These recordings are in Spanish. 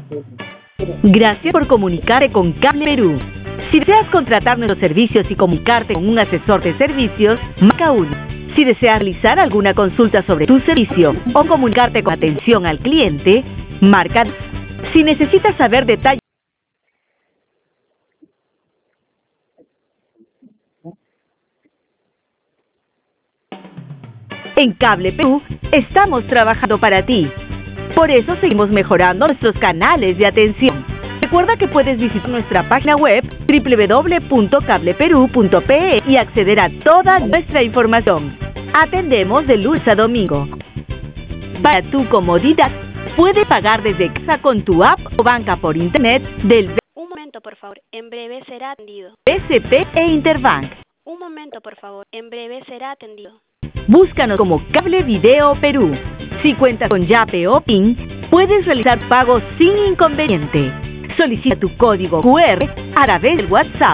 Gracias por comunicarte con Cable Perú. Si deseas contratar nuestros servicios y comunicarte con un asesor de servicios, marca 1. Si deseas realizar alguna consulta sobre tu servicio o comunicarte con atención al cliente, marca 2. Si necesitas saber detalles en Cable Perú, estamos trabajando para ti. Por eso seguimos mejorando nuestros canales de atención. Recuerda que puedes visitar nuestra página web www.cableperu.pe y acceder a toda nuestra información. Atendemos de lunes a domingo. Para tu comodidad, puedes pagar desde casa con tu app o banca por internet del Un momento, por favor. En breve será atendido. BCP e Interbank. Un momento, por favor. En breve será atendido. Búscanos como Cable Video Perú. Si cuentas con Yape o PIN, puedes realizar pagos sin inconveniente. Solicita tu código QR a través del WhatsApp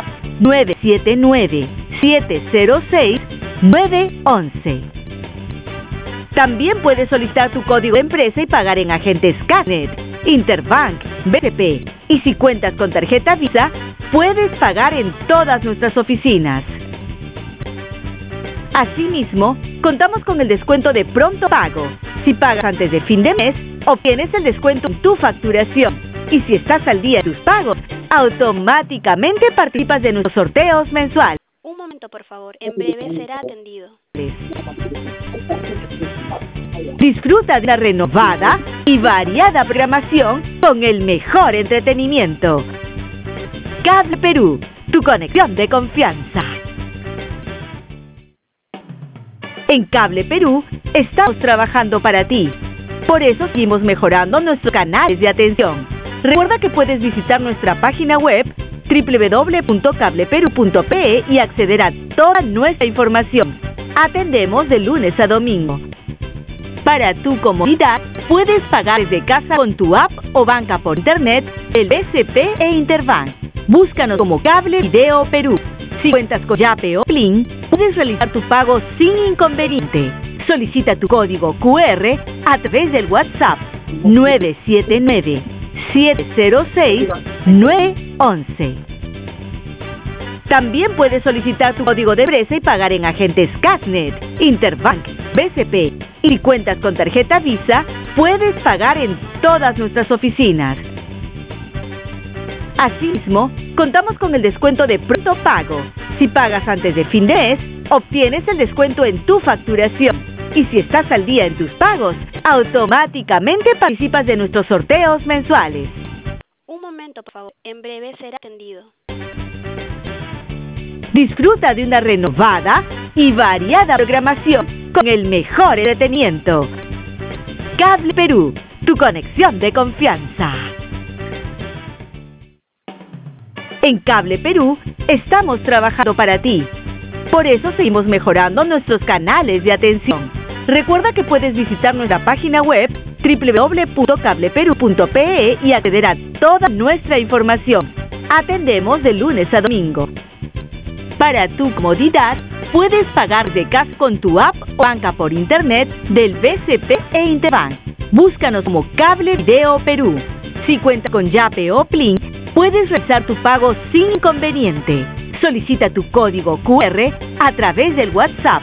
979-706-911. También puedes solicitar tu código de empresa y pagar en agentes Casnet, Interbank, BCP. Y si cuentas con tarjeta Visa, puedes pagar en todas nuestras oficinas. Asimismo, contamos con el descuento de pronto pago. Si pagas antes de fin de mes, obtienes el descuento en tu facturación. Y si estás al día de tus pagos, automáticamente participas de nuestros sorteos mensuales. Un momento, por favor. En breve será atendido. Disfruta de una renovada y variada programación con el mejor entretenimiento. Cable Perú, tu conexión de confianza. En Cable Perú, estamos trabajando para ti. Por eso seguimos mejorando nuestros canales de atención. Recuerda que puedes visitar nuestra página web www.cableperu.pe y acceder a toda nuestra información. Atendemos de lunes a domingo. Para tu comodidad, puedes pagar desde casa con tu app o banca por internet del BCP e Interbank. Búscanos como Cable Video Perú. Si cuentas con Yape o PLIN, puedes realizar tu pago sin inconveniente. Solicita tu código QR a través del WhatsApp 979-706-911. También puedes solicitar tu código de empresa y pagar en agentes Casnet, Interbank, BCP. Y si cuentas con tarjeta Visa, puedes pagar en todas nuestras oficinas. Asimismo, contamos con el descuento de pronto pago. Si pagas antes de fin de mes, obtienes el descuento en tu facturación. Y si estás al día en tus pagos, automáticamente participas de nuestros sorteos mensuales. Un momento, por favor. En breve será atendido. Disfruta de una renovada y variada programación con el mejor entretenimiento. Cable Perú, tu conexión de confianza. En Cable Perú, estamos trabajando para ti. Por eso seguimos mejorando nuestros canales de atención. Recuerda que puedes visitar nuestra página web www.cableperu.pe y acceder a toda nuestra información. Atendemos de lunes a domingo. Para tu comodidad, puedes pagar de casa con tu app o banca por internet del BCP e Interbank. Búscanos como Cable Video Perú. Si cuentas con Yape o PLIN, puedes realizar tu pago sin inconveniente. Solicita tu código QR a través del WhatsApp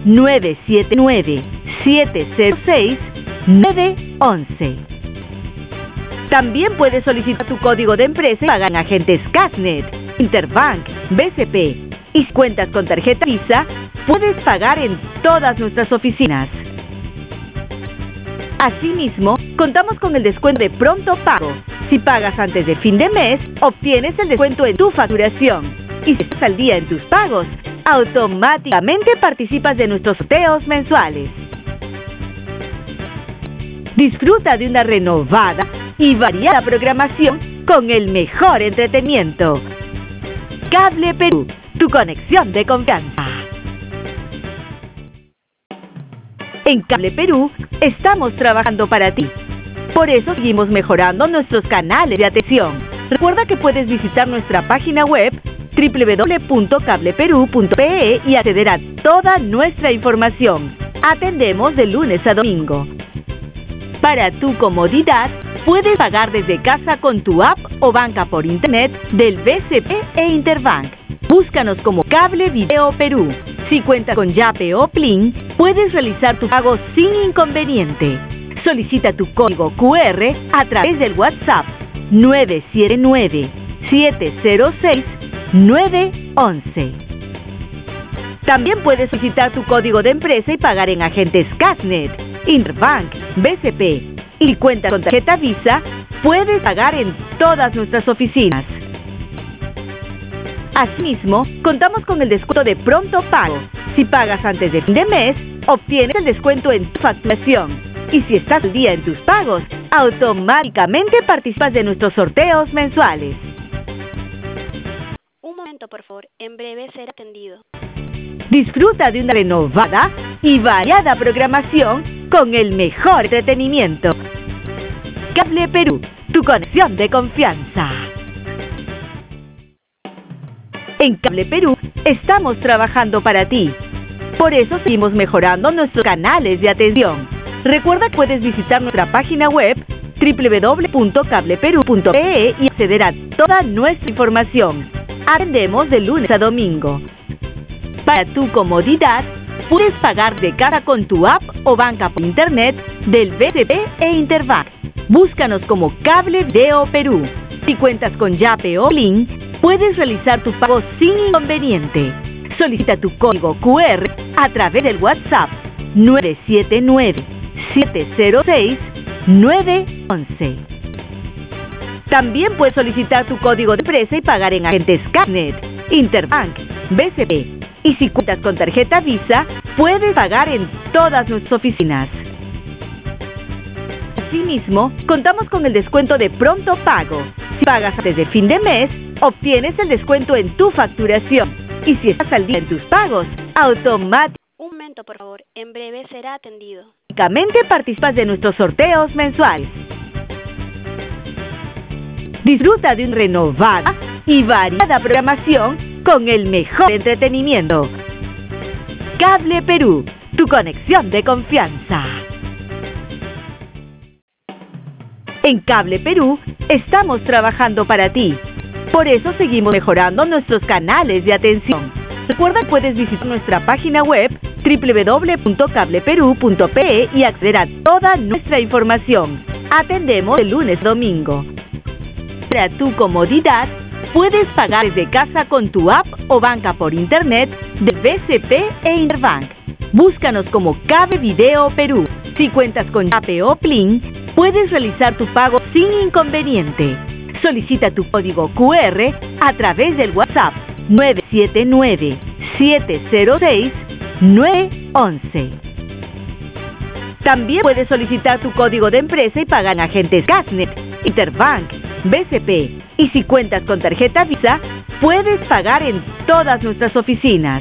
979-706-911. También puedes solicitar tu código de empresa y pagar en agentes Casnet, Interbank, BCP. Y si cuentas con tarjeta Visa, puedes pagar en todas nuestras oficinas. Asimismo, contamos con el descuento de pronto pago. Si pagas antes de fin de mes, obtienes el descuento en tu facturación. Y si estás al día en tus pagos, automáticamente participas de nuestros sorteos mensuales. Disfruta de una renovada y variada programación con el mejor entretenimiento. Cable Perú, tu conexión de confianza. En Cable Perú, estamos trabajando para ti. Por eso seguimos mejorando nuestros canales de atención. Recuerda que puedes visitar nuestra página web www.cableperu.pe y acceder a toda nuestra información. Atendemos de lunes a domingo. Para tu comodidad, puedes pagar desde casa con tu app o banca por internet del BCP e Interbank. Búscanos como Cable Video Perú. Si cuentas con Yape o Plin, puedes realizar tu pago sin inconveniente. Solicita tu código QR a través del WhatsApp 979-706-911. También puedes solicitar tu código de empresa y pagar en agentes Casnet, Interbank, BCP. Y si cuentas con tarjeta Visa, puedes pagar en todas nuestras oficinas. Asimismo, contamos con el descuento de Pronto Pago. Si pagas antes de fin de mes, obtienes el descuento en tu facturación. Y si estás al día en tus pagos, automáticamente participas de nuestros sorteos mensuales. Un momento, por favor. En breve será atendido. Disfruta de una renovada y variada programación con el mejor entretenimiento. Cable Perú, tu conexión de confianza. En Cable Perú estamos trabajando para ti. Por eso seguimos mejorando nuestros canales de atención. Recuerda que puedes visitar nuestra página web www.cableperu.pe y acceder a toda nuestra información. Atendemos de lunes a domingo. Para tu comodidad, puedes pagar de casa con tu app o banca por internet del BCP e Interbank. Búscanos como Cable Video Perú. Si cuentas con Yape o Plin, puedes realizar tu pago sin inconveniente. Solicita tu código QR a través del WhatsApp 979-706-911. También puedes solicitar tu código de empresa y pagar en agentes Casnet, Interbank, BCP. Y si cuentas con tarjeta Visa, puedes pagar en todas nuestras oficinas. Asimismo, contamos con el descuento de Pronto Pago. Si pagas antes de fin de mes, obtienes el descuento en tu facturación. Y si estás al día en tus pagos, automáticamente Un momento, por favor. En breve será atendido. participas de nuestros sorteos mensuales. Disfruta de una renovada y variada programación con el mejor entretenimiento. Cable Perú, tu conexión de confianza. En Cable Perú estamos trabajando para ti. Por eso seguimos mejorando nuestros canales de atención. Recuerda que puedes visitar nuestra página web www.cableperu.pe y acceder a toda nuestra información. Atendemos de lunes a domingo. Para tu comodidad, puedes pagar desde casa con tu app o banca por internet de BCP e Interbank. Búscanos como Cable Video Perú. Si cuentas con Yape o Plin, puedes realizar tu pago sin inconveniente. Solicita tu código QR a través del WhatsApp 979-706-911. También puedes solicitar tu código de empresa y pagar en agentes Casnet, Interbank, BCP. Y si cuentas con tarjeta Visa, puedes pagar en todas nuestras oficinas.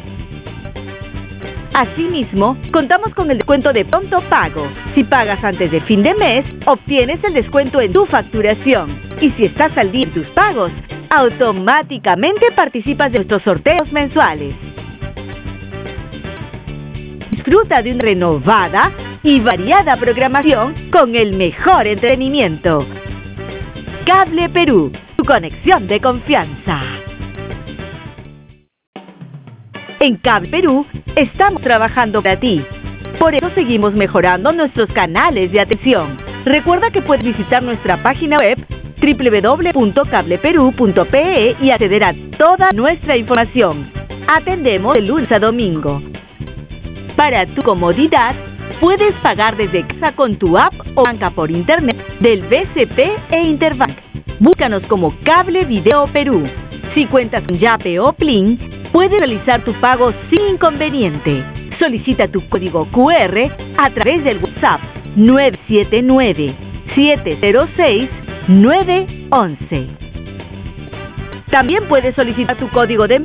Asimismo, contamos con el descuento de Pronto Pago. Si pagas antes de fin de mes, obtienes el descuento en tu facturación. Y si estás al día en tus pagos, automáticamente participas de nuestros sorteos mensuales. Disfruta de una renovada y variada programación con el mejor entretenimiento. Cable Perú, tu conexión de confianza. En Cable Perú estamos trabajando para ti. Por eso seguimos mejorando nuestros canales de atención. Recuerda que puedes visitar nuestra página web www.cableperu.pe y acceder a toda nuestra información. Atendemos de lunes a domingo. Para tu comodidad, puedes pagar desde casa con tu app o banca por internet del BCP e Interbank. Búscanos como Cable Video Perú. Si cuentas con Yape o Plin, puedes realizar tu pago sin inconveniente. Solicita tu código QR a través del WhatsApp 979-706-911. También puedes solicitar tu código de